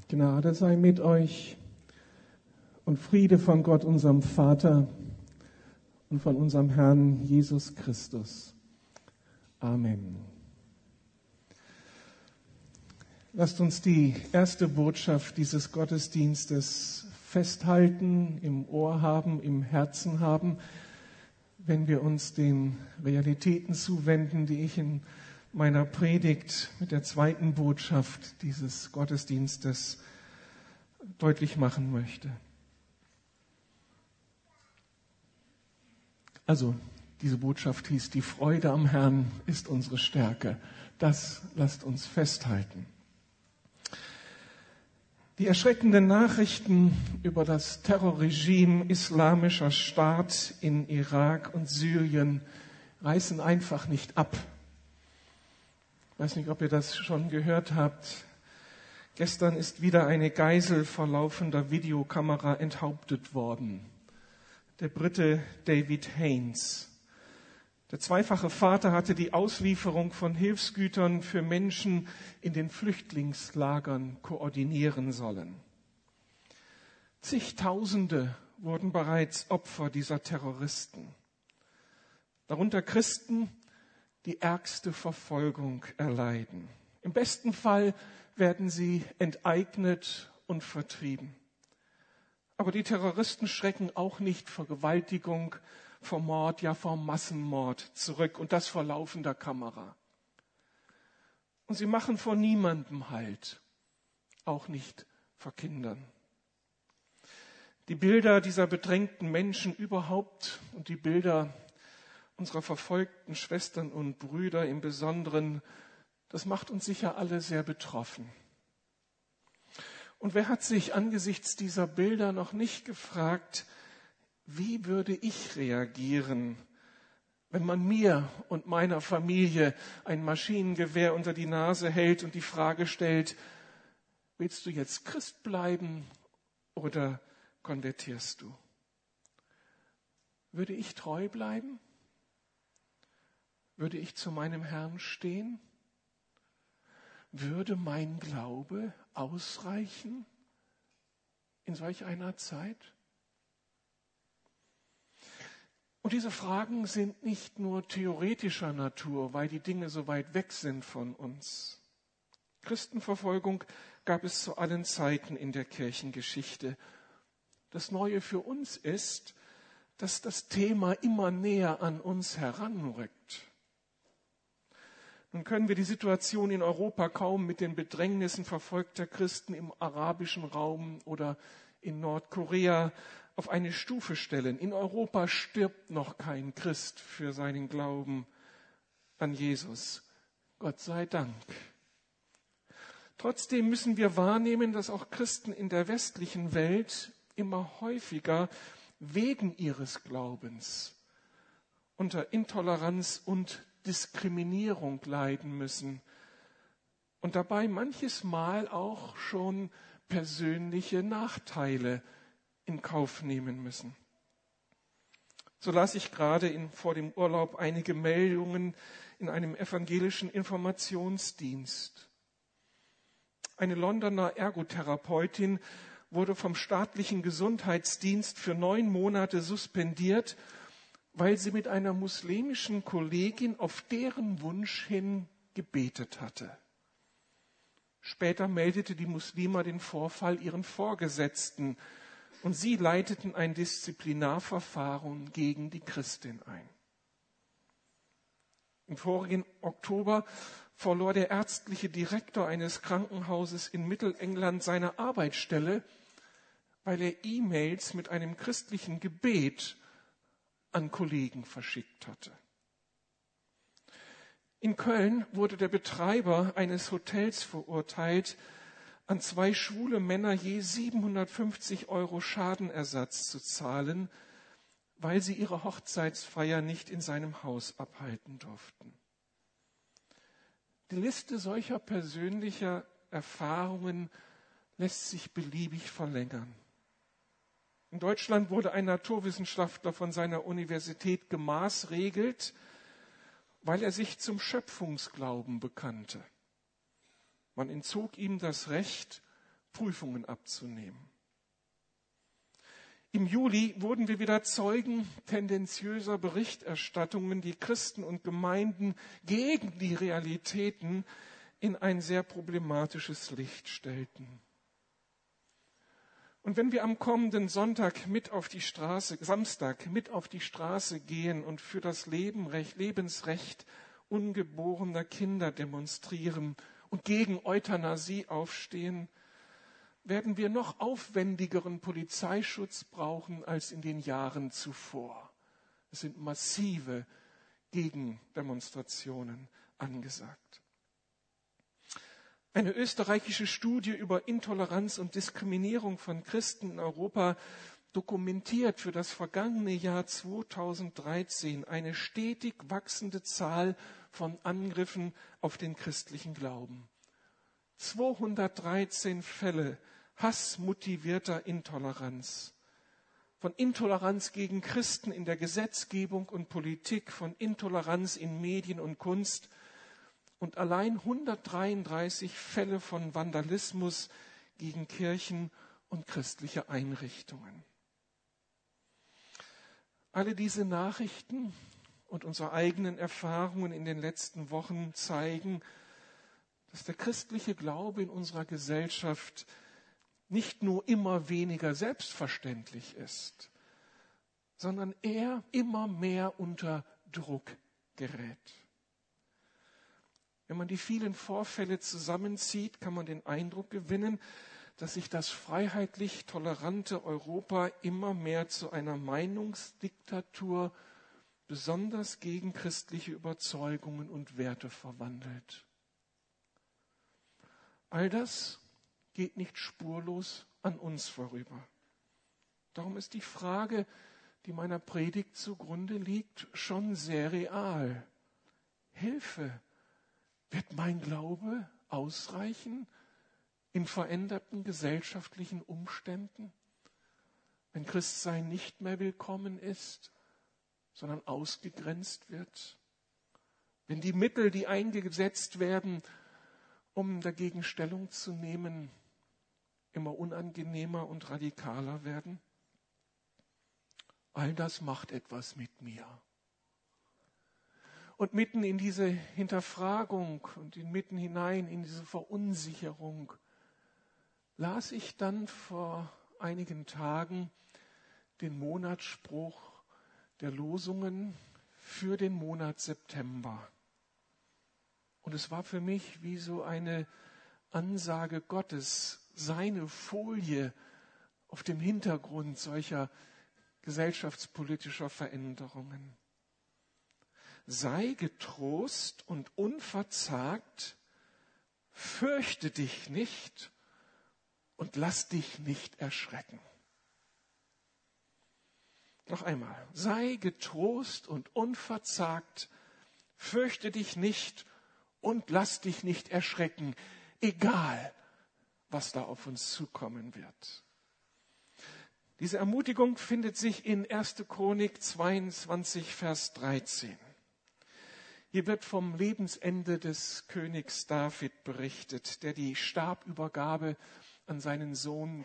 Gnade sei mit euch und Friede von Gott, unserem Vater und von unserem Herrn Jesus Christus. Amen. Lasst uns die erste Botschaft dieses Gottesdienstes festhalten, im Ohr haben, im Herzen haben, wenn wir uns den Realitäten zuwenden, die ich in meiner Predigt mit der zweiten Botschaft dieses Gottesdienstes deutlich machen möchte. Also, diese Botschaft hieß, die Freude am Herrn ist unsere Stärke. Das lasst uns festhalten. Die erschreckenden Nachrichten über das Terrorregime Islamischer Staat in Irak und Syrien reißen einfach nicht ab. Ich weiß nicht, ob ihr das schon gehört habt. Gestern ist wieder eine Geisel vor laufender Videokamera enthauptet worden. Der Brite David Haines. Der zweifache Vater hatte die Auslieferung von Hilfsgütern für Menschen in den Flüchtlingslagern koordinieren sollen. Zigtausende wurden bereits Opfer dieser Terroristen. Darunter Christen, die ärgste Verfolgung erleiden. Im besten Fall werden sie enteignet und vertrieben. Aber die Terroristen schrecken auch nicht vor Vergewaltigung, vor Mord, ja vor Massenmord zurück und das vor laufender Kamera. Und sie machen vor niemandem Halt, auch nicht vor Kindern. Die Bilder dieser bedrängten Menschen überhaupt und die Bilder unserer verfolgten Schwestern und Brüder im Besonderen, das macht uns sicher alle sehr betroffen. Und wer hat sich angesichts dieser Bilder noch nicht gefragt, wie würde ich reagieren, wenn man mir und meiner Familie ein Maschinengewehr unter die Nase hält und die Frage stellt, willst du jetzt Christ bleiben oder konvertierst du? Würde ich treu bleiben? Würde ich zu meinem Herrn stehen? Würde mein Glaube ausreichen in solch einer Zeit? Und diese Fragen sind nicht nur theoretischer Natur, weil die Dinge so weit weg sind von uns. Christenverfolgung gab es zu allen Zeiten in der Kirchengeschichte. Das Neue für uns ist, dass das Thema immer näher an uns heranrückt. Nun können wir die Situation in Europa kaum mit den Bedrängnissen verfolgter Christen im arabischen Raum oder in Nordkorea auf eine Stufe stellen. In Europa stirbt noch kein Christ für seinen Glauben an Jesus. Gott sei Dank. Trotzdem müssen wir wahrnehmen, dass auch Christen in der westlichen Welt immer häufiger wegen ihres Glaubens unter Intoleranz und Diskriminierung leiden müssen und dabei manches Mal auch schon persönliche Nachteile in Kauf nehmen müssen. So las ich gerade vor dem Urlaub einige Meldungen in einem evangelischen Informationsdienst. Eine Londoner Ergotherapeutin wurde vom staatlichen Gesundheitsdienst für 9 Monate suspendiert, weil sie mit einer muslimischen Kollegin auf deren Wunsch hin gebetet hatte. Später meldete die Muslima den Vorfall ihren Vorgesetzten und sie leiteten ein Disziplinarverfahren gegen die Christin ein. Im vorigen Oktober verlor der ärztliche Direktor eines Krankenhauses in Mittelengland seine Arbeitsstelle, weil er E-Mails mit einem christlichen Gebet an Kollegen verschickt hatte. In Köln wurde der Betreiber eines Hotels verurteilt, an 2 schwule Männer je 750 € Schadenersatz zu zahlen, weil sie ihre Hochzeitsfeier nicht in seinem Haus abhalten durften. Die Liste solcher persönlicher Erfahrungen lässt sich beliebig verlängern. In Deutschland wurde ein Naturwissenschaftler von seiner Universität gemaßregelt, weil er sich zum Schöpfungsglauben bekannte. Man entzog ihm das Recht, Prüfungen abzunehmen. Im Juli wurden wir wieder Zeugen tendenziöser Berichterstattungen, die Christen und Gemeinden gegen die Realitäten in ein sehr problematisches Licht stellten. Und wenn wir am kommenden Samstag mit auf die Straße gehen und für das Lebensrecht ungeborener Kinder demonstrieren und gegen Euthanasie aufstehen, werden wir noch aufwendigeren Polizeischutz brauchen als in den Jahren zuvor. Es sind massive Gegendemonstrationen angesagt. Eine österreichische Studie über Intoleranz und Diskriminierung von Christen in Europa dokumentiert für das vergangene Jahr 2013 eine stetig wachsende Zahl von Angriffen auf den christlichen Glauben. 213 Fälle hassmotivierter Intoleranz. Von Intoleranz gegen Christen in der Gesetzgebung und Politik, von Intoleranz in Medien und Kunst und allein 133 Fälle von Vandalismus gegen Kirchen und christliche Einrichtungen. Alle diese Nachrichten und unsere eigenen Erfahrungen in den letzten Wochen zeigen, dass der christliche Glaube in unserer Gesellschaft nicht nur immer weniger selbstverständlich ist, sondern er immer mehr unter Druck gerät. Wenn man die vielen Vorfälle zusammenzieht, kann man den Eindruck gewinnen, dass sich das freiheitlich tolerante Europa immer mehr zu einer Meinungsdiktatur, besonders gegen christliche Überzeugungen und Werte verwandelt. All das geht nicht spurlos an uns vorüber. Darum ist die Frage, die meiner Predigt zugrunde liegt, schon sehr real. Hilfe! Wird mein Glaube ausreichen in veränderten gesellschaftlichen Umständen, wenn Christsein nicht mehr willkommen ist, sondern ausgegrenzt wird? Wenn die Mittel, die eingesetzt werden, um dagegen Stellung zu nehmen, immer unangenehmer und radikaler werden? All das macht etwas mit mir. Und mitten in diese Hinterfragung und mitten hinein in diese Verunsicherung las ich dann vor einigen Tagen den Monatsspruch der Losungen für den Monat September. Und es war für mich wie so eine Ansage Gottes, seine Folie auf dem Hintergrund solcher gesellschaftspolitischer Veränderungen. Sei getrost und unverzagt, fürchte dich nicht und lass dich nicht erschrecken. Noch einmal, sei getrost und unverzagt, fürchte dich nicht und lass dich nicht erschrecken, egal was da auf uns zukommen wird. Diese Ermutigung findet sich in 1. Chronik 22, Vers 13. Hier wird vom Lebensende des Königs David berichtet, der die Stabübergabe an seinen Sohn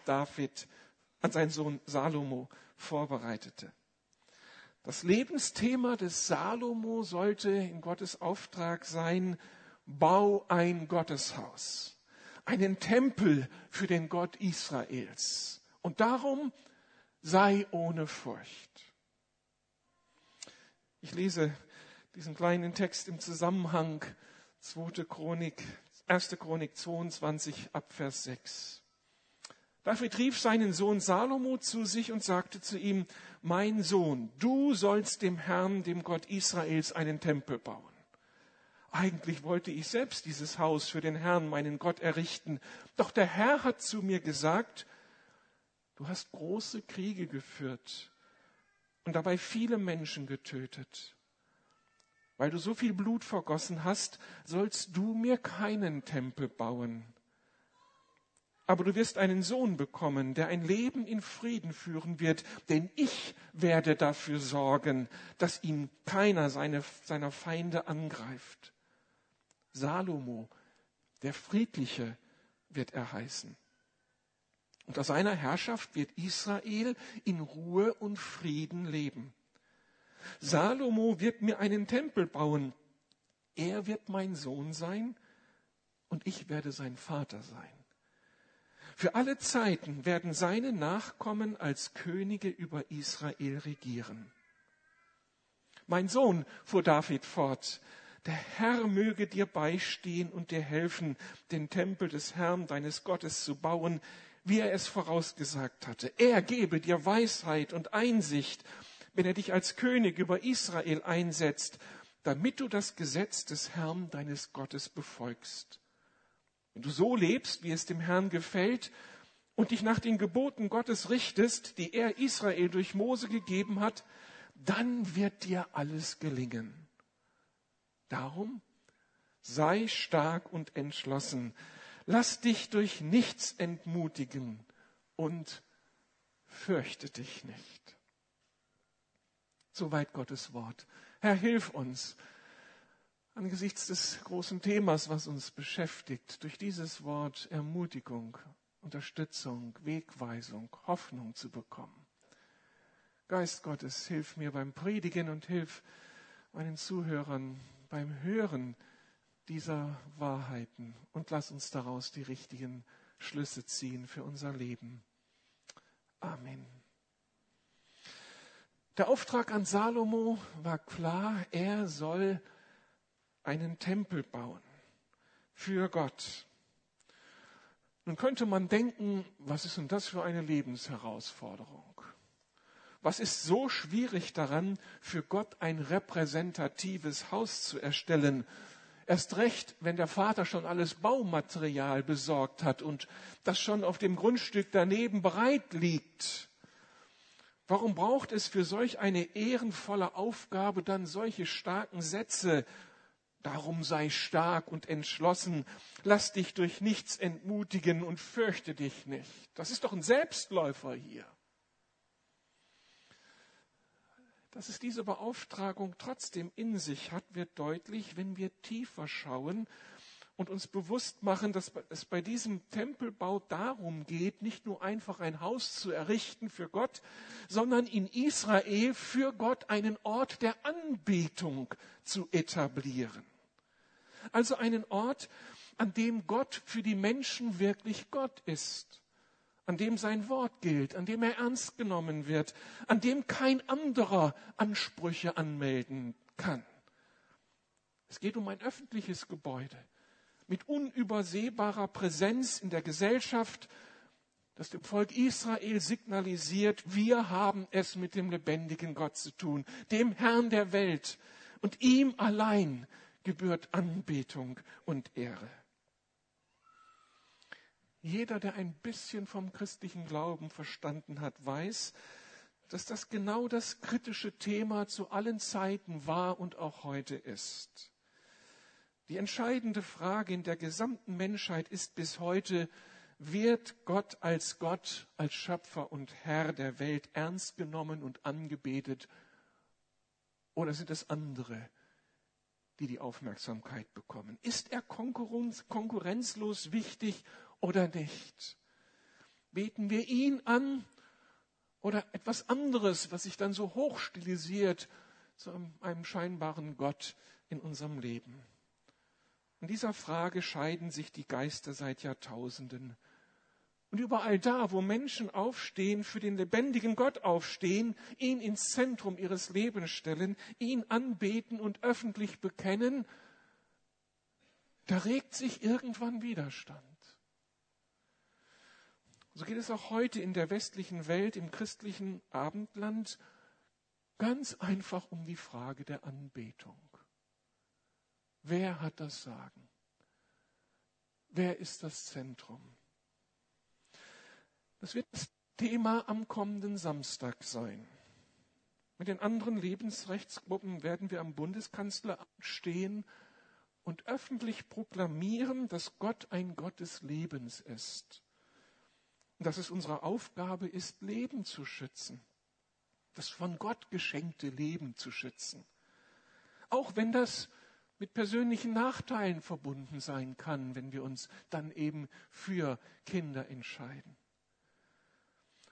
Salomo vorbereitete. Das Lebensthema des Salomo sollte in Gottes Auftrag sein: Bau ein Gotteshaus, einen Tempel für den Gott Israels. Und Ich ohne Furcht. Ich lese diesen kleinen Text im Zusammenhang 1. Chronik 22 ab Vers 6. David rief seinen Sohn Salomo zu sich und sagte zu ihm: Mein Sohn, du sollst dem Herrn, dem Gott Israels, einen Tempel bauen. Eigentlich wollte ich selbst dieses Haus für den Herrn, meinen Gott, errichten. Doch der Herr hat zu mir gesagt: Du hast große Kriege geführt und dabei viele Menschen getötet. Weil du so viel Blut vergossen hast, sollst du mir keinen Tempel bauen. Aber du wirst einen Sohn bekommen, der ein Leben in Frieden führen wird, denn ich werde dafür sorgen, dass ihn keiner seiner Feinde angreift. Salomo, der Friedliche, wird er heißen. Unter seiner Herrschaft wird Israel in Ruhe und Frieden leben. Salomo wird mir einen Tempel bauen. Er wird mein Sohn sein und ich werde sein Vater sein. Für alle Zeiten werden seine Nachkommen als Könige über Israel regieren. Mein Sohn, fuhr David fort, der Herr möge dir beistehen und dir helfen, den Tempel des Herrn, deines Gottes, zu bauen, wie er es vorausgesagt hatte. Er gebe dir Weisheit und Einsicht, wenn er dich als König über Israel einsetzt, damit du das Gesetz des Herrn, deines Gottes, befolgst. Wenn du so lebst, wie es dem Herrn gefällt, und dich nach den Geboten Gottes richtest, die er Israel durch Mose gegeben hat, dann wird dir alles gelingen. Darum sei stark und entschlossen. Lass dich durch nichts entmutigen und fürchte dich nicht. Soweit Gottes Wort. Herr, hilf uns angesichts des großen Themas, was uns beschäftigt, durch dieses Wort Ermutigung, Unterstützung, Wegweisung, Hoffnung zu bekommen. Geist Gottes, hilf mir beim Predigen und hilf meinen Zuhörern beim Hören dieser Wahrheiten und lass uns daraus die richtigen Schlüsse ziehen für unser Leben. Amen. Der Auftrag an Salomo war klar, er soll einen Tempel bauen für Gott. Nun könnte man denken, was ist denn das für eine Lebensherausforderung? Was ist so schwierig daran, für Gott ein repräsentatives Haus zu erstellen? Erst recht, wenn der Vater schon alles Baumaterial besorgt hat und das schon auf dem Grundstück daneben bereit liegt. Warum braucht es für solch eine ehrenvolle Aufgabe dann solche starken Sätze? Darum sei stark und entschlossen, lass dich durch nichts entmutigen und fürchte dich nicht. Das ist doch ein Selbstläufer hier. Dass es diese Beauftragung trotzdem in sich hat, wird deutlich, wenn wir tiefer schauen und uns bewusst machen, dass es bei diesem Tempelbau darum geht, nicht nur einfach ein Haus zu errichten für Gott, sondern in Israel für Gott einen Ort der Anbetung zu etablieren. Also einen Ort, an dem Gott für die Menschen wirklich Gott ist. An dem sein Wort gilt, an dem er ernst genommen wird, an dem kein anderer Ansprüche anmelden kann. Es geht um ein öffentliches Gebäude mit unübersehbarer Präsenz in der Gesellschaft, das dem Volk Israel signalisiert, wir haben es mit dem lebendigen Gott zu tun, dem Herrn der Welt, und ihm allein gebührt Anbetung und Ehre. Jeder, der ein bisschen vom christlichen Glauben verstanden hat, weiß, dass das genau das kritische Thema zu allen Zeiten war und auch heute ist. Die entscheidende Frage in der gesamten Menschheit ist bis heute, wird Gott, als Schöpfer und Herr der Welt ernst genommen und angebetet, oder sind es andere, die die Aufmerksamkeit bekommen? Ist er konkurrenzlos wichtig oder nicht? Beten wir ihn an oder etwas anderes, was sich dann so hochstilisiert zu einem scheinbaren Gott in unserem Leben? In dieser Frage scheiden sich die Geister seit Jahrtausenden. Und überall da, wo Menschen aufstehen, für den lebendigen Gott aufstehen, ihn ins Zentrum ihres Lebens stellen, ihn anbeten und öffentlich bekennen, da regt sich irgendwann Widerstand. So geht es auch heute in der westlichen Welt, im christlichen Abendland, ganz einfach um die Frage der Anbetung. Wer hat das Sagen? Wer ist das Zentrum? Das wird das Thema am kommenden Samstag sein. Mit den anderen Lebensrechtsgruppen werden wir am Bundeskanzleramt stehen und öffentlich proklamieren, dass Gott ein Gott des Lebens ist. Und dass es unsere Aufgabe ist, Leben zu schützen. Das von Gott geschenkte Leben zu schützen. Auch wenn das mit persönlichen Nachteilen verbunden sein kann, wenn wir uns dann eben für Kinder entscheiden.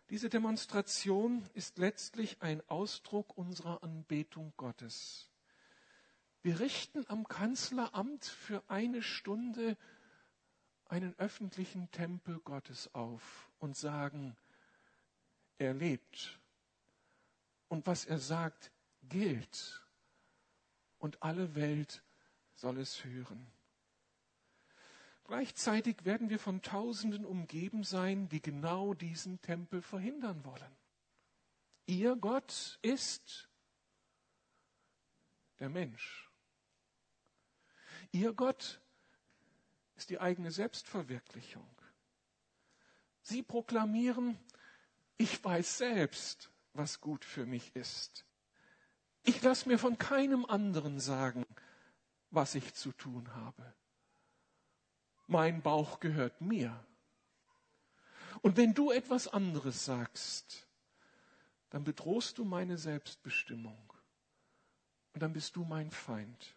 Diese Demonstration ist letztlich ein Ausdruck unserer Anbetung Gottes. Wir richten am Kanzleramt für eine Stunde einen öffentlichen Tempel Gottes auf und sagen, er lebt und was er sagt, gilt und alle Welt soll es hören. Gleichzeitig werden wir von Tausenden umgeben sein, die genau diesen Tempel verhindern wollen. Ihr Gott ist der Mensch. Ihr Gott ist die eigene Selbstverwirklichung. Sie proklamieren, ich weiß selbst, was gut für mich ist. Ich lasse mir von keinem anderen sagen, was ich zu tun habe. Mein Bauch gehört mir. Und wenn du etwas anderes sagst, dann bedrohst du meine Selbstbestimmung. Und dann bist du mein Feind.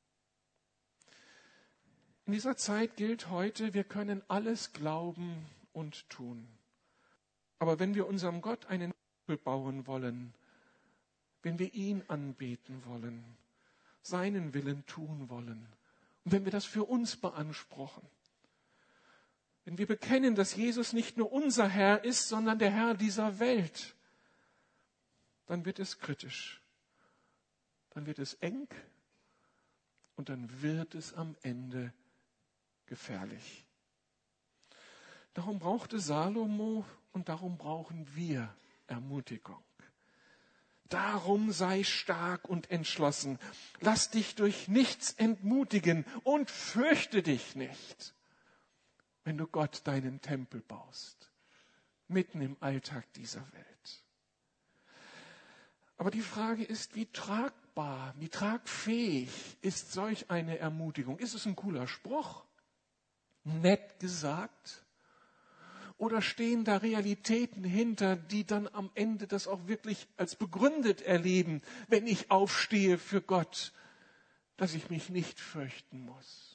In dieser Zeit gilt heute, wir können alles glauben und tun. Aber wenn wir unserem Gott einen Tempel bauen wollen, wenn wir ihn anbeten wollen, seinen Willen tun wollen, und wenn wir das für uns beanspruchen, wenn wir bekennen, dass Jesus nicht nur unser Herr ist, sondern der Herr dieser Welt, dann wird es kritisch, dann wird es eng und dann wird es am Ende gefährlich. Darum brauchte Salomo und darum brauchen wir Ermutigung. Darum sei stark und entschlossen. Lass dich durch nichts entmutigen und fürchte dich nicht, wenn du Gott deinen Tempel baust, mitten im Alltag dieser Welt. Aber die Frage ist, wie tragbar, wie tragfähig ist solch eine Ermutigung? Ist es ein cooler Spruch? Nett gesagt? Oder stehen da Realitäten hinter, die dann am Ende das auch wirklich als begründet erleben, wenn ich aufstehe für Gott, dass ich mich nicht fürchten muss?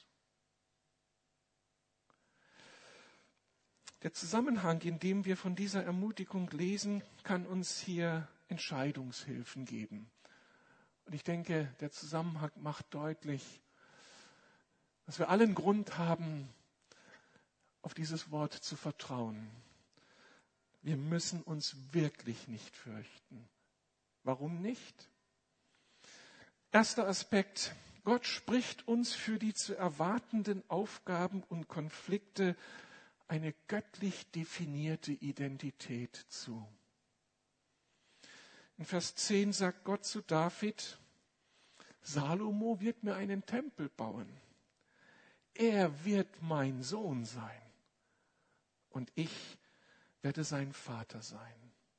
Der Zusammenhang, in dem wir von dieser Ermutigung lesen, kann uns hier Entscheidungshilfen geben. Und ich denke, der Zusammenhang macht deutlich, dass wir allen Grund haben, auf dieses Wort zu vertrauen. Wir müssen uns wirklich nicht fürchten. Warum nicht? Erster Aspekt. Gott spricht uns für die zu erwartenden Aufgaben und Konflikte eine göttlich definierte Identität zu. In Vers 10 sagt Gott zu David, Salomo wird mir einen Tempel bauen. Er wird mein Sohn sein und ich werde sein Vater sein.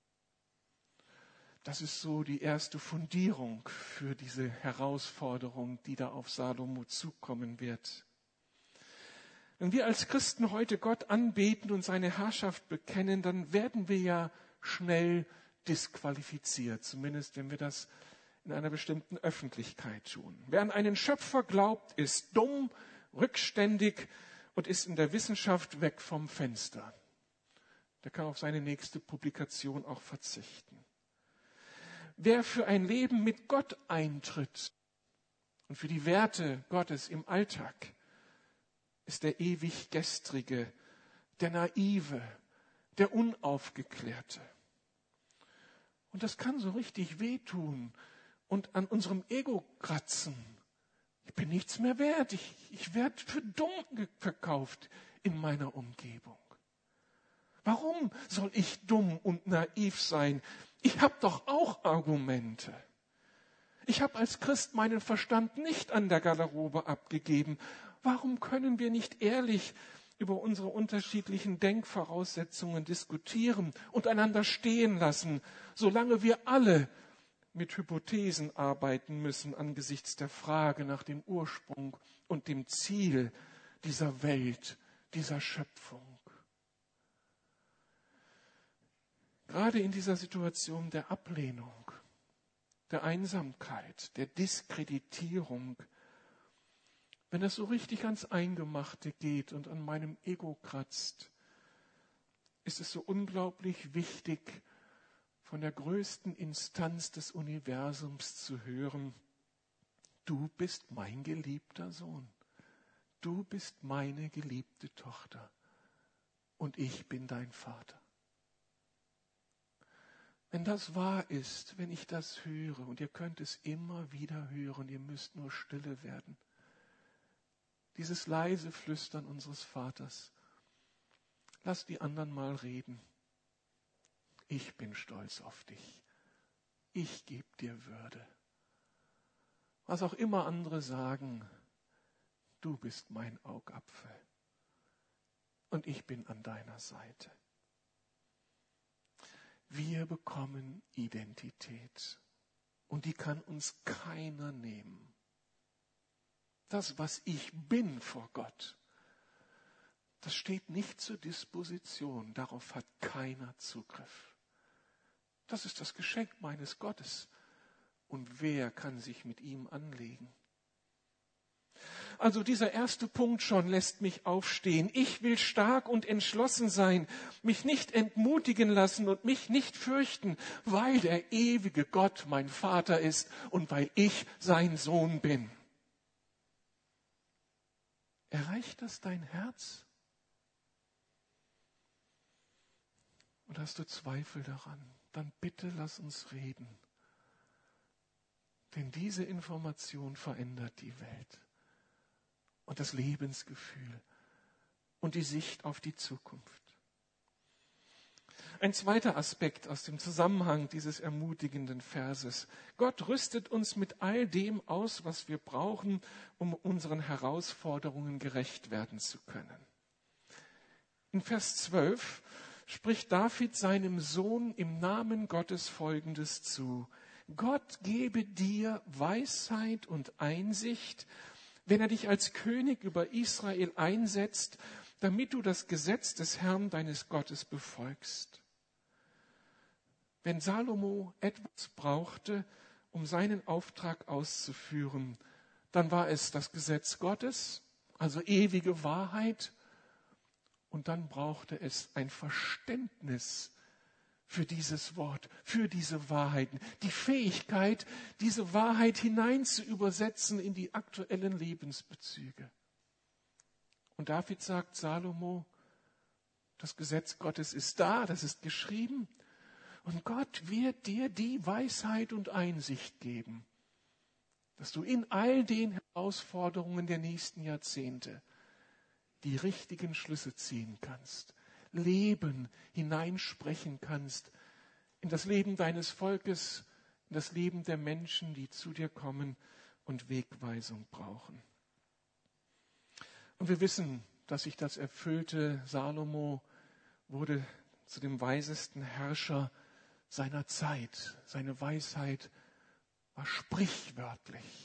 Das ist so die erste Fundierung für diese Herausforderung, die da auf Salomo zukommen wird. Wenn wir als Christen heute Gott anbeten und seine Herrschaft bekennen, dann werden wir ja schnell disqualifiziert, zumindest wenn wir das in einer bestimmten Öffentlichkeit tun. Wer an einen Schöpfer glaubt, ist dumm, rückständig und ist in der Wissenschaft weg vom Fenster. Der kann auf seine nächste Publikation auch verzichten. Wer für ein Leben mit Gott eintritt und für die Werte Gottes im Alltag, ist der ewig Gestrige, der Naive, der Unaufgeklärte. Und das kann so richtig wehtun und an unserem Ego kratzen. Ich bin nichts mehr wert, ich werde für dumm verkauft in meiner Umgebung. Warum soll ich dumm und naiv sein? Ich habe doch auch Argumente. Ich habe als Christ meinen Verstand nicht an der Garderobe abgegeben. Warum können wir nicht ehrlich über unsere unterschiedlichen Denkvoraussetzungen diskutieren und einander stehen lassen, solange wir alle mit Hypothesen arbeiten müssen angesichts der Frage nach dem Ursprung und dem Ziel dieser Welt, dieser Schöpfung? Gerade in dieser Situation der Ablehnung, der Einsamkeit, der Diskreditierung, wenn es so richtig ans Eingemachte geht und an meinem Ego kratzt, ist es so unglaublich wichtig, von der größten Instanz des Universums zu hören: Du bist mein geliebter Sohn, du bist meine geliebte Tochter und ich bin dein Vater. Wenn das wahr ist, wenn ich das höre, und ihr könnt es immer wieder hören, ihr müsst nur stille werden, dieses leise Flüstern unseres Vaters: Lass die anderen mal reden. Ich bin stolz auf dich. Ich gebe dir Würde. Was auch immer andere sagen, du bist mein Augapfel. Und ich bin an deiner Seite. Wir bekommen Identität. Und die kann uns keiner nehmen. Das, was ich bin vor Gott, das steht nicht zur Disposition. Darauf hat keiner Zugriff. Das ist das Geschenk meines Gottes. Und wer kann sich mit ihm anlegen? Also dieser erste Punkt schon lässt mich aufstehen. Ich will stark und entschlossen sein, mich nicht entmutigen lassen und mich nicht fürchten, weil der ewige Gott mein Vater ist und weil ich sein Sohn bin. Erreicht das dein Herz? Und hast du Zweifel daran? Dann bitte lass uns reden. Denn diese Information verändert die Welt und das Lebensgefühl und die Sicht auf die Zukunft. Ein zweiter Aspekt aus dem Zusammenhang dieses ermutigenden Verses: Gott rüstet uns mit all dem aus, was wir brauchen, um unseren Herausforderungen gerecht werden zu können. In Vers 12 spricht David seinem Sohn im Namen Gottes Folgendes zu: Gott gebe dir Weisheit und Einsicht, wenn er dich als König über Israel einsetzt, damit du das Gesetz des Herrn deines Gottes befolgst. Wenn Salomo etwas brauchte, um seinen Auftrag auszuführen, dann war es das Gesetz Gottes, also ewige Wahrheit. Und dann brauchte es ein Verständnis für dieses Wort, für diese Wahrheiten, die Fähigkeit, diese Wahrheit hinein zu übersetzen in die aktuellen Lebensbezüge. Und David sagt Salomo, das Gesetz Gottes ist da, das ist geschrieben, und Gott wird dir die Weisheit und Einsicht geben, dass du in all den Herausforderungen der nächsten Jahrzehnte die richtigen Schlüsse ziehen kannst, Leben hineinsprechen kannst in das Leben deines Volkes, in das Leben der Menschen, die zu dir kommen und Wegweisung brauchen. Und wir wissen, dass sich das erfüllte. Salomo wurde zu dem weisesten Herrscher seiner Zeit. Seine Weisheit war sprichwörtlich.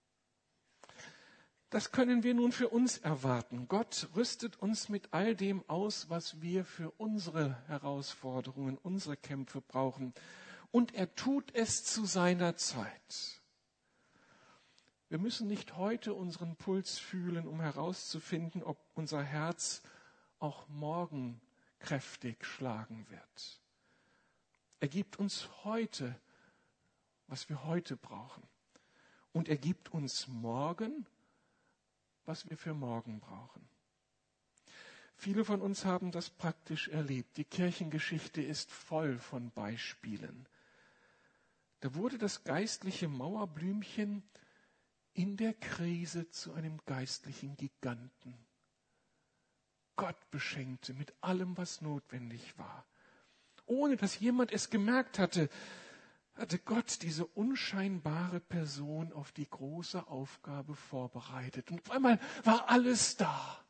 Das können wir nun für uns erwarten. Gott rüstet uns mit all dem aus, was wir für unsere Herausforderungen, unsere Kämpfe brauchen. Und er tut es zu seiner Zeit. Wir müssen nicht heute unseren Puls fühlen, um herauszufinden, ob unser Herz auch morgen kräftig schlagen wird. Er gibt uns heute, was wir heute brauchen. Und er gibt uns morgen, was wir für morgen brauchen. Viele von uns haben das praktisch erlebt. Die Kirchengeschichte ist voll von Beispielen. Da wurde das geistliche Mauerblümchen in der Krise zu einem geistlichen Giganten. Gott beschenkte mit allem, was notwendig war. Ohne dass jemand es gemerkt hatte, hatte Gott diese unscheinbare Person auf die große Aufgabe vorbereitet. Und auf einmal war alles da.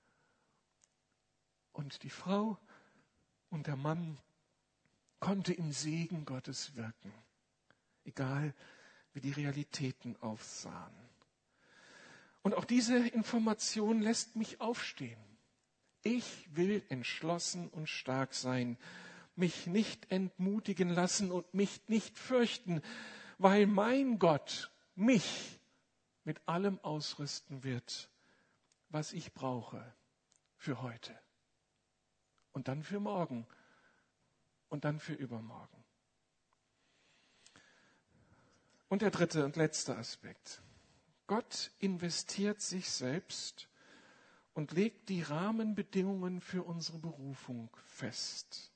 Und die Frau und der Mann konnte im Segen Gottes wirken, egal wie die Realitäten aussahen. Und auch diese Information lässt mich aufstehen. Ich will entschlossen und stark sein, mich nicht entmutigen lassen und mich nicht fürchten, weil mein Gott mich mit allem ausrüsten wird, was ich brauche für heute und dann für morgen und dann für übermorgen. Und der dritte und letzte Aspekt. Gott investiert sich selbst und legt die Rahmenbedingungen für unsere Berufung fest.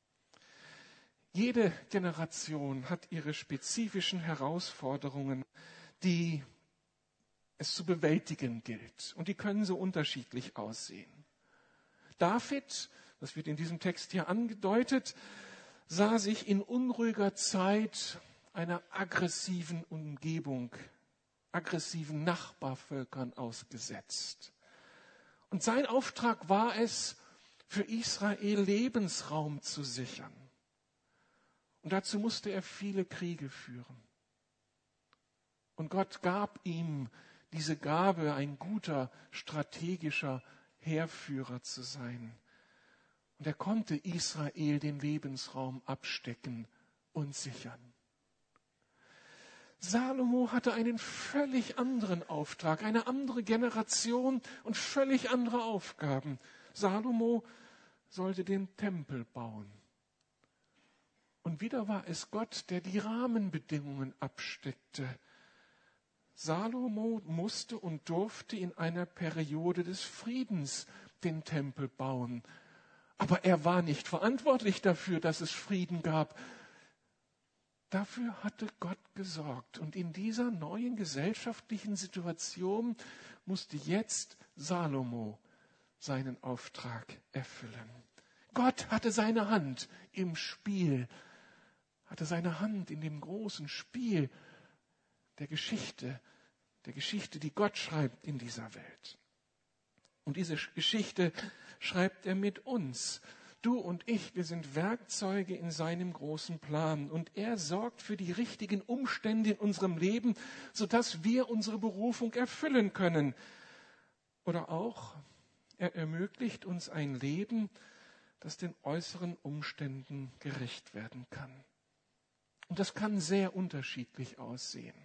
Jede Generation hat ihre spezifischen Herausforderungen, die es zu bewältigen gilt. Und die können so unterschiedlich aussehen. David, das wird in diesem Text hier angedeutet, sah sich in unruhiger Zeit einer aggressiven Umgebung, aggressiven Nachbarvölkern ausgesetzt. Und sein Auftrag war es, für Israel Lebensraum zu sichern. Und dazu musste er viele Kriege führen. Und Gott gab ihm diese Gabe, ein guter, strategischer Heerführer zu sein. Und er konnte Israel den Lebensraum abstecken und sichern. Salomo hatte einen völlig anderen Auftrag, eine andere Generation und völlig andere Aufgaben. Salomo sollte den Tempel bauen. Und wieder war es Gott, der die Rahmenbedingungen absteckte. Salomo musste und durfte in einer Periode des Friedens den Tempel bauen. Aber er war nicht verantwortlich dafür, dass es Frieden gab. Dafür hatte Gott gesorgt. Und in dieser neuen gesellschaftlichen Situation musste jetzt Salomo seinen Auftrag erfüllen. Gott hatte seine Hand im Spiel, hatte seine Hand in dem großen Spiel der Geschichte, die Gott schreibt in dieser Welt. Und diese Geschichte schreibt er mit uns. Du und ich, wir sind Werkzeuge in seinem großen Plan. Und er sorgt für die richtigen Umstände in unserem Leben, sodass wir unsere Berufung erfüllen können. Oder auch, er ermöglicht uns ein Leben, das den äußeren Umständen gerecht werden kann. Und das kann sehr unterschiedlich aussehen.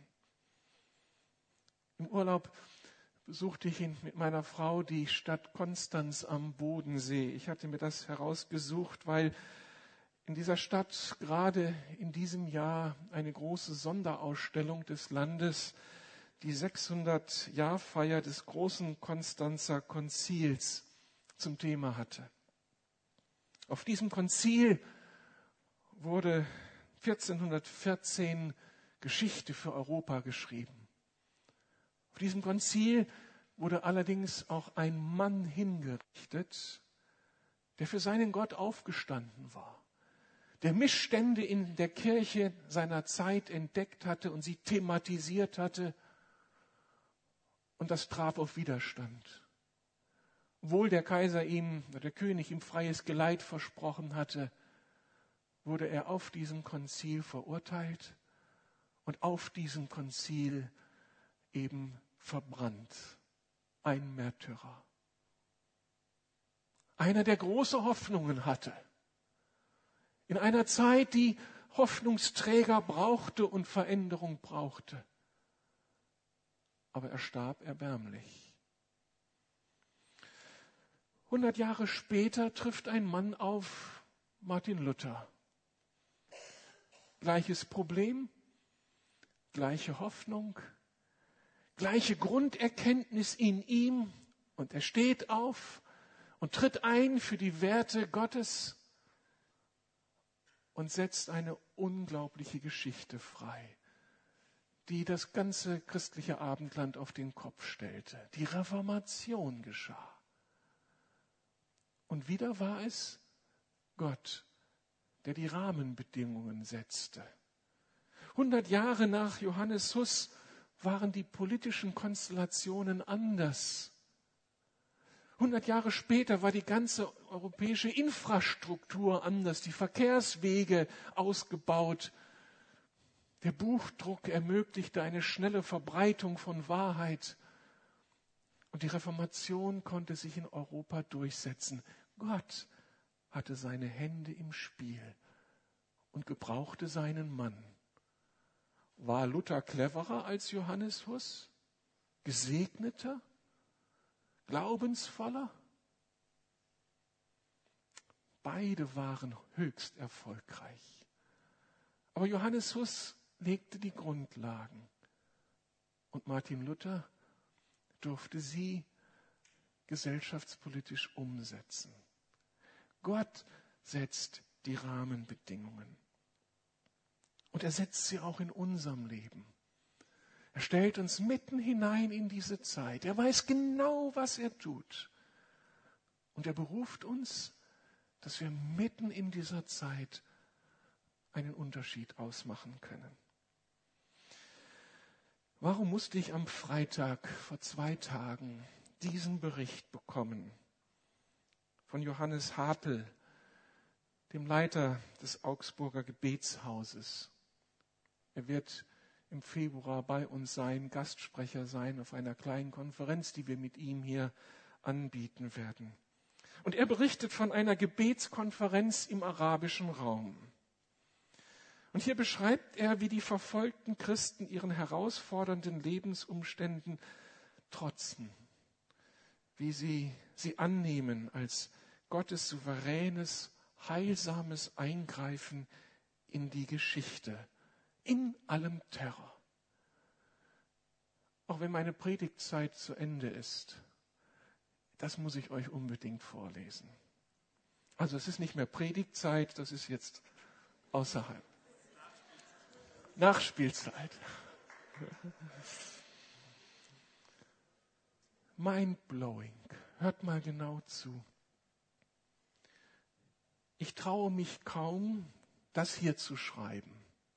Im Urlaub besuchte ich mit meiner Frau die Stadt Konstanz am Bodensee. Ich hatte mir das herausgesucht, weil in dieser Stadt gerade in diesem Jahr eine große Sonderausstellung des Landes die 600-Jahr-Feier des großen Konstanzer Konzils zum Thema hatte. Auf diesem Konzil wurde 1414 Geschichte für Europa geschrieben. Auf diesem Konzil wurde allerdings auch ein Mann hingerichtet, der für seinen Gott aufgestanden war, der Missstände in der Kirche seiner Zeit entdeckt hatte und sie thematisiert hatte, und das traf auf Widerstand. Obwohl der König ihm freies Geleit versprochen hatte, wurde er auf diesem Konzil verurteilt und auf diesem Konzil eben verbrannt. Ein Märtyrer. Einer, der große Hoffnungen hatte. In einer Zeit, die Hoffnungsträger brauchte und Veränderung brauchte. Aber er starb erbärmlich. 100 Jahre später trifft ein Mann auf Martin Luther. Gleiches Problem, gleiche Hoffnung, gleiche Grunderkenntnis in ihm, und er steht auf und tritt ein für die Werte Gottes und setzt eine unglaubliche Geschichte frei, die das ganze christliche Abendland auf den Kopf stellte. Die Reformation geschah. Und wieder war es Gott, der die Rahmenbedingungen setzte. 100 Jahre nach Johannes Hus waren die politischen Konstellationen anders. 100 Jahre später war die ganze europäische Infrastruktur anders, die Verkehrswege ausgebaut. Der Buchdruck ermöglichte eine schnelle Verbreitung von Wahrheit. Und die Reformation konnte sich in Europa durchsetzen. Gott hatte seine Hände im Spiel und gebrauchte seinen Mann. War Luther cleverer als Johannes Hus? Gesegneter? Glaubensvoller? Beide waren höchst erfolgreich. Aber Johannes Hus legte die Grundlagen und Martin Luther durfte sie gesellschaftspolitisch umsetzen. Gott setzt die Rahmenbedingungen. Und er setzt sie auch in unserem Leben. Er stellt uns mitten hinein in diese Zeit. Er weiß genau, was er tut. Und er beruft uns, dass wir mitten in dieser Zeit einen Unterschied ausmachen können. Warum musste ich am Freitag vor 2 Tagen diesen Bericht bekommen von Johannes Hartl, dem Leiter des Augsburger Gebetshauses? Er wird im Februar bei uns sein, Gastsprecher sein auf einer kleinen Konferenz, die wir mit ihm hier anbieten werden. Und er berichtet von einer Gebetskonferenz im arabischen Raum. Und hier beschreibt er, wie die verfolgten Christen ihren herausfordernden Lebensumständen trotzen, wie sie annehmen als Gottes souveränes, heilsames Eingreifen in die Geschichte, in allem Terror. Auch wenn meine Predigtzeit zu Ende ist, das muss ich euch unbedingt vorlesen. Also es ist nicht mehr Predigtzeit, das ist jetzt außerhalb. Nachspielzeit. Mindblowing. Hört mal genau zu. Ich traue mich kaum, das hier zu schreiben.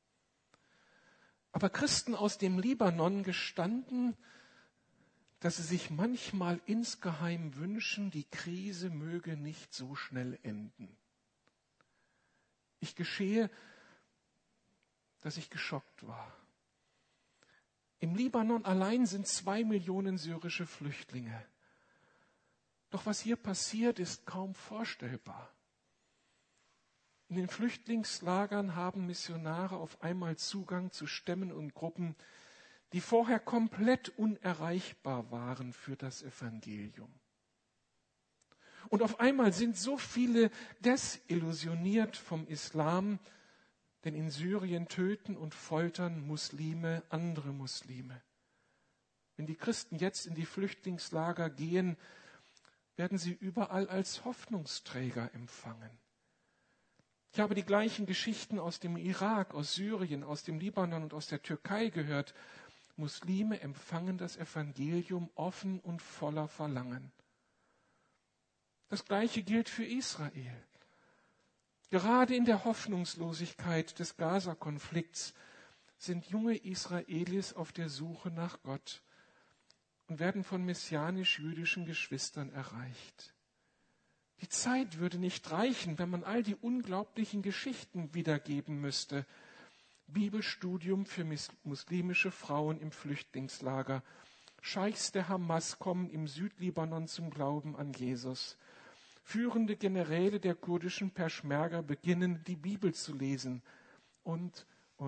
Aber Christen aus dem Libanon gestanden, dass sie sich manchmal insgeheim wünschen, die Krise möge nicht so schnell enden. Ich gestehe, dass ich geschockt war. Im Libanon allein sind 2 Millionen syrische Flüchtlinge. Doch was hier passiert, ist kaum vorstellbar. In den Flüchtlingslagern haben Missionare auf einmal Zugang zu Stämmen und Gruppen, die vorher komplett unerreichbar waren für das Evangelium. Und auf einmal sind so viele desillusioniert vom Islam, denn in Syrien töten und foltern Muslime andere Muslime. Wenn die Christen jetzt in die Flüchtlingslager gehen, werden sie überall als Hoffnungsträger empfangen. Ich habe die gleichen Geschichten aus dem Irak, aus Syrien, aus dem Libanon und aus der Türkei gehört. Muslime empfangen das Evangelium offen und voller Verlangen. Das Gleiche gilt für Israel. Gerade in der Hoffnungslosigkeit des Gaza-Konflikts sind junge Israelis auf der Suche nach Gott und werden von messianisch-jüdischen Geschwistern erreicht. Die Zeit würde nicht reichen, wenn man all die unglaublichen Geschichten wiedergeben müsste. Bibelstudium für muslimische Frauen im Flüchtlingslager. Scheichs der Hamas kommen im Südlibanon zum Glauben an Jesus. Führende Generäle der kurdischen Peschmerga beginnen, die Bibel zu lesen. Und.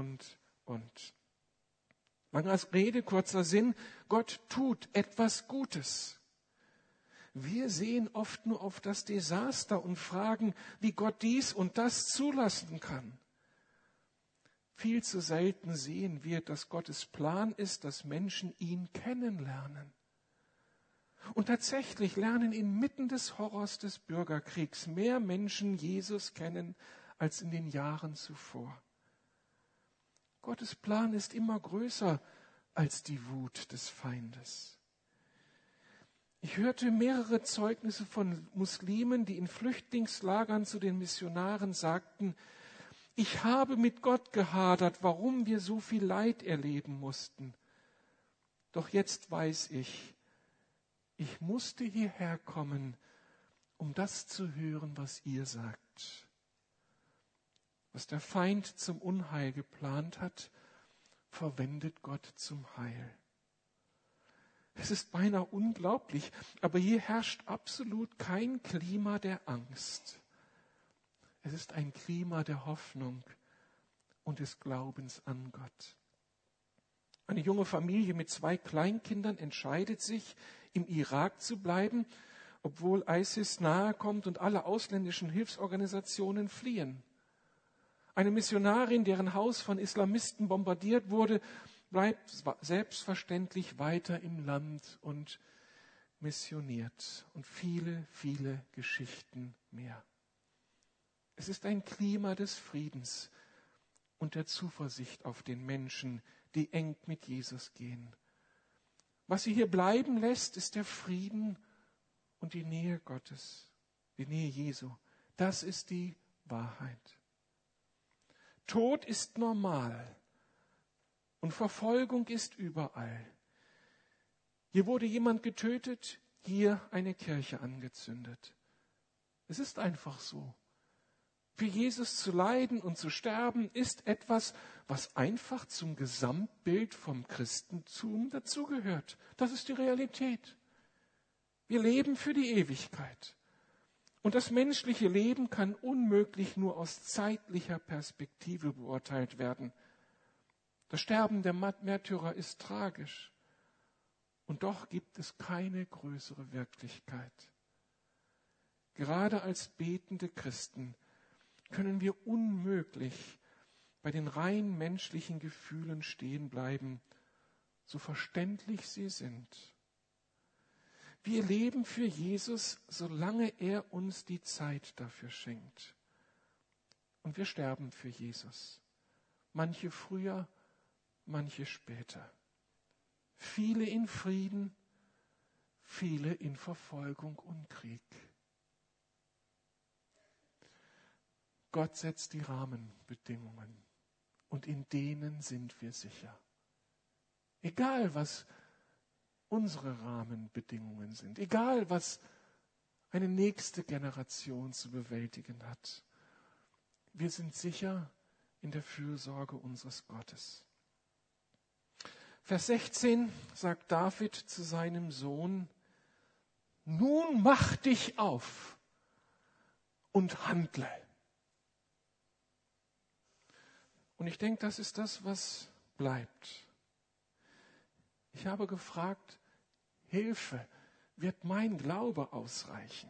Langer Rede, kurzer Sinn, Gott tut etwas Gutes. Wir sehen oft nur auf das Desaster und fragen, wie Gott dies und das zulassen kann. Viel zu selten sehen wir, dass Gottes Plan ist, dass Menschen ihn kennenlernen. Und tatsächlich lernen inmitten des Horrors des Bürgerkriegs mehr Menschen Jesus kennen als in den Jahren zuvor. Gottes Plan ist immer größer als die Wut des Feindes. Ich hörte mehrere Zeugnisse von Muslimen, die in Flüchtlingslagern zu den Missionaren sagten, ich habe mit Gott gehadert, warum wir so viel Leid erleben mussten. Doch jetzt weiß ich musste hierher kommen, um das zu hören, was ihr sagt. Was der Feind zum Unheil geplant hat, verwendet Gott zum Heil. Es ist beinahe unglaublich, aber hier herrscht absolut kein Klima der Angst. Es ist ein Klima der Hoffnung und des Glaubens an Gott. Eine junge Familie mit 2 Kleinkindern entscheidet sich, im Irak zu bleiben, obwohl ISIS nahe kommt und alle ausländischen Hilfsorganisationen fliehen. Eine Missionarin, deren Haus von Islamisten bombardiert wurde, bleibt selbstverständlich weiter im Land und missioniert. Und viele, viele Geschichten mehr. Es ist ein Klima des Friedens und der Zuversicht auf den Menschen, die eng mit Jesus gehen. Was sie hier bleiben lässt, ist der Frieden und die Nähe Gottes, die Nähe Jesu. Das ist die Wahrheit. Tod ist normal und Verfolgung ist überall. Hier wurde jemand getötet, hier eine Kirche angezündet. Es ist einfach so. Für Jesus zu leiden und zu sterben ist etwas, was einfach zum Gesamtbild vom Christentum dazugehört. Das ist die Realität. Wir leben für die Ewigkeit. Und das menschliche Leben kann unmöglich nur aus zeitlicher Perspektive beurteilt werden. Das Sterben der Märtyrer ist tragisch. Und doch gibt es keine größere Wirklichkeit. Gerade als betende Christen können wir unmöglich bei den rein menschlichen Gefühlen stehen bleiben, so verständlich sie sind. Wir leben für Jesus, solange er uns die Zeit dafür schenkt. Und wir sterben für Jesus. Manche früher, manche später. Viele in Frieden, viele in Verfolgung und Krieg. Gott setzt die Rahmenbedingungen und in denen sind wir sicher. Egal, was unsere Rahmenbedingungen sind, egal, was eine nächste Generation zu bewältigen hat, wir sind sicher in der Fürsorge unseres Gottes. Vers 16 sagt David zu seinem Sohn: Nun mach dich auf und handle. Und ich denke, das ist das, was bleibt. Ich habe gefragt, Hilfe, wird mein Glaube ausreichen?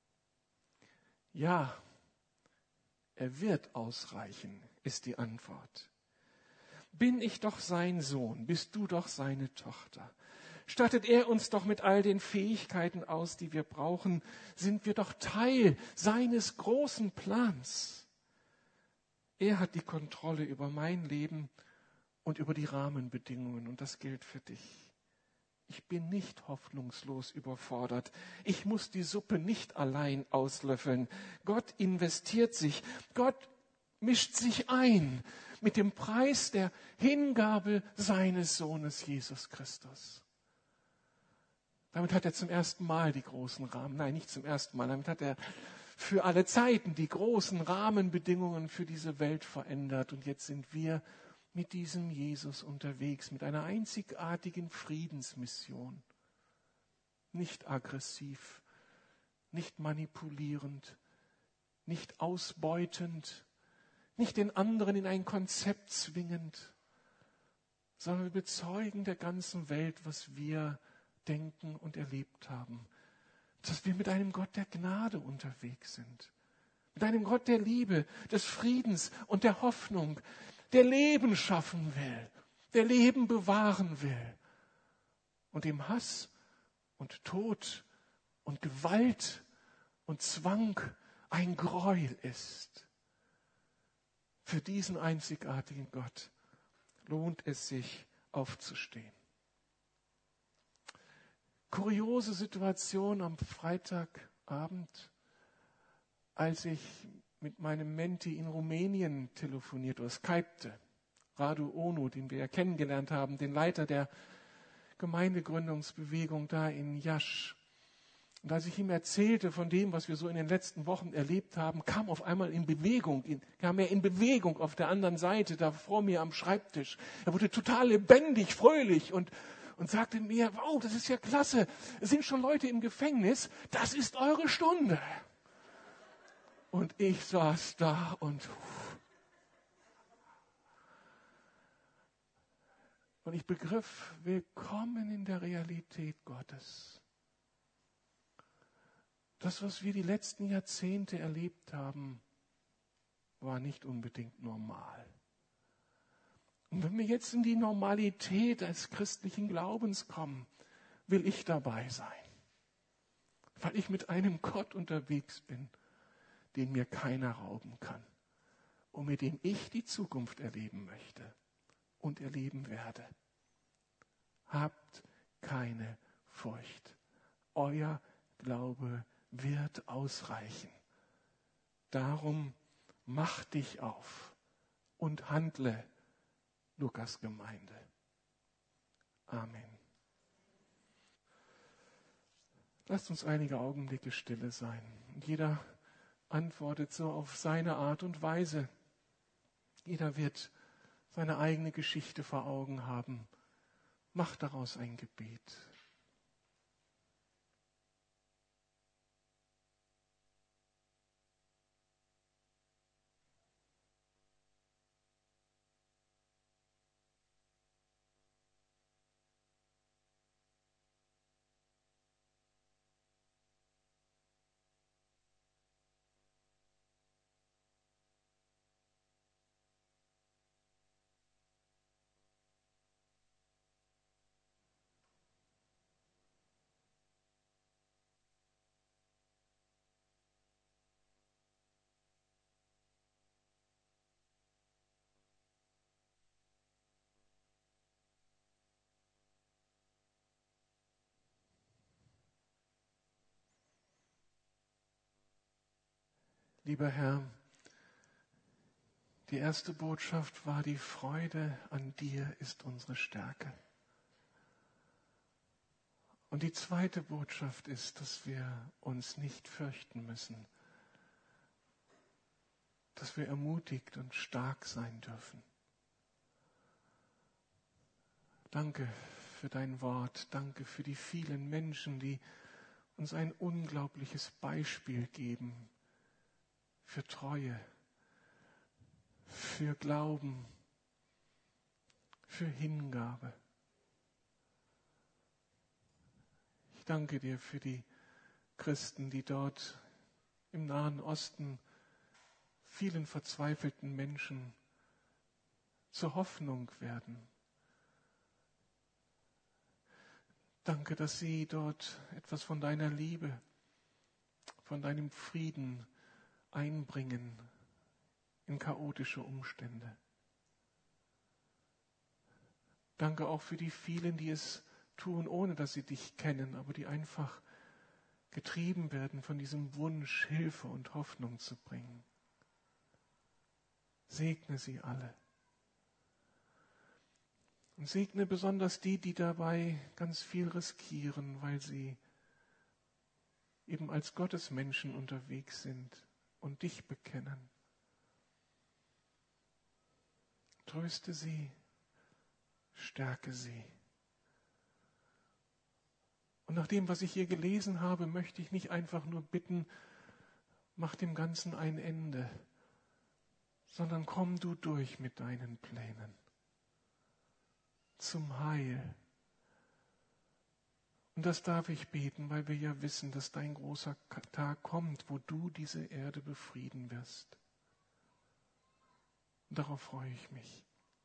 Ja, er wird ausreichen, ist die Antwort. Bin ich doch sein Sohn, bist du doch seine Tochter. Stattet er uns doch mit all den Fähigkeiten aus, die wir brauchen, sind wir doch Teil seines großen Plans. Er hat die Kontrolle über mein Leben und über die Rahmenbedingungen und das gilt für dich. Ich bin nicht hoffnungslos überfordert. Ich muss die Suppe nicht allein auslöffeln. Gott investiert sich. Gott mischt sich ein mit dem Preis der Hingabe seines Sohnes Jesus Christus. Damit hat er zum ersten Mal die großen Rahmen, nein, nicht zum ersten Mal, damit hat er für alle Zeiten die großen Rahmenbedingungen für diese Welt verändert. Und jetzt sind wir mit diesem Jesus unterwegs, mit einer einzigartigen Friedensmission. Nicht aggressiv, nicht manipulierend, nicht ausbeutend, nicht den anderen in ein Konzept zwingend, sondern wir bezeugen der ganzen Welt, was wir denken und erlebt haben. Dass wir mit einem Gott der Gnade unterwegs sind. Mit einem Gott der Liebe, des Friedens und der Hoffnung, der Leben schaffen will, der Leben bewahren will und dem Hass und Tod und Gewalt und Zwang ein Gräuel ist. Für diesen einzigartigen Gott lohnt es sich, aufzustehen. Kuriose Situation am Freitagabend, als ich mit meinem Menti in Rumänien telefonierte oder skypte. Radu Onu, den wir ja kennengelernt haben, den Leiter der Gemeindegründungsbewegung da in Iași. Und als ich ihm erzählte von dem, was wir so in den letzten Wochen erlebt haben, kam er in Bewegung auf der anderen Seite, da vor mir am Schreibtisch. Er wurde total lebendig, fröhlich und sagte mir, wow, das ist ja klasse, es sind schon Leute im Gefängnis, das ist eure Stunde. Und ich saß da und ich begriff, willkommen in der Realität Gottes. Das, was wir die letzten Jahrzehnte erlebt haben, war nicht unbedingt normal. Und wenn wir jetzt in die Normalität des christlichen Glaubens kommen, will ich dabei sein, weil ich mit einem Gott unterwegs bin, den mir keiner rauben kann und mit dem ich die Zukunft erleben möchte und erleben werde. Habt keine Furcht. Euer Glaube wird ausreichen. Darum mach dich auf und handle, Lukas Gemeinde. Amen. Lasst uns einige Augenblicke stille sein. Und jeder antwortet so auf seine Art und Weise. Jeder wird seine eigene Geschichte vor Augen haben. Mach daraus ein Gebet. Lieber Herr, die erste Botschaft war, die Freude an dir ist unsere Stärke. Und die zweite Botschaft ist, dass wir uns nicht fürchten müssen, dass wir ermutigt und stark sein dürfen. Danke für dein Wort, danke für die vielen Menschen, die uns ein unglaubliches Beispiel geben für Treue, für Glauben, für Hingabe. Ich danke dir für die Christen, die dort im Nahen Osten vielen verzweifelten Menschen zur Hoffnung werden. Danke, dass sie dort etwas von deiner Liebe, von deinem Frieden einbringen in chaotische Umstände. Danke auch für die vielen, die es tun, ohne dass sie dich kennen, aber die einfach getrieben werden von diesem Wunsch, Hilfe und Hoffnung zu bringen. Segne sie alle. Und segne besonders die, die dabei ganz viel riskieren, weil sie eben als Gottesmenschen unterwegs sind und dich bekennen. Tröste sie, stärke sie. Und nach dem, was ich hier gelesen habe, möchte ich nicht einfach nur bitten, mach dem Ganzen ein Ende, sondern komm du durch mit deinen Plänen zum Heil. Und das darf ich beten, weil wir ja wissen, dass dein großer Tag kommt, wo du diese Erde befrieden wirst. Und darauf freue ich mich.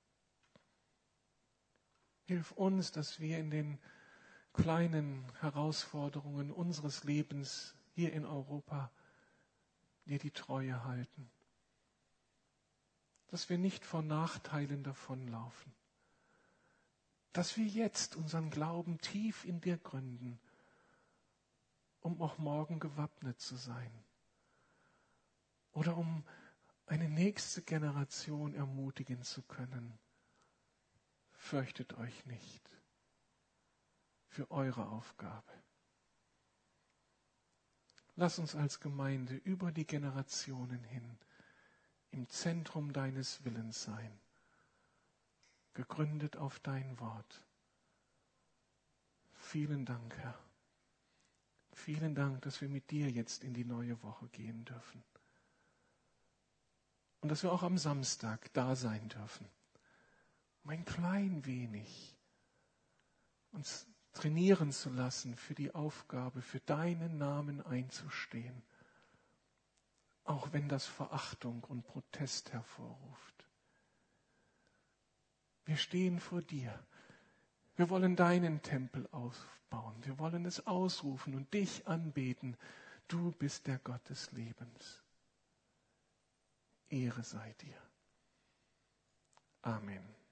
Hilf uns, dass wir in den kleinen Herausforderungen unseres Lebens hier in Europa dir die Treue halten. Dass wir nicht vor Nachteilen davonlaufen. Dass wir jetzt unseren Glauben tief in dir gründen, um auch morgen gewappnet zu sein. Oder um eine nächste Generation ermutigen zu können. Fürchtet euch nicht für eure Aufgabe. Lass uns als Gemeinde über die Generationen hin im Zentrum deines Willens sein, gegründet auf dein Wort. Vielen Dank, Herr. Vielen Dank, dass wir mit dir jetzt in die neue Woche gehen dürfen. Und dass wir auch am Samstag da sein dürfen. Um ein klein wenig uns trainieren zu lassen für die Aufgabe, für deinen Namen einzustehen, auch wenn das Verachtung und Protest hervorruft. Wir stehen vor dir. Wir wollen deinen Tempel aufbauen. Wir wollen es ausrufen und dich anbeten. Du bist der Gott des Lebens. Ehre sei dir. Amen.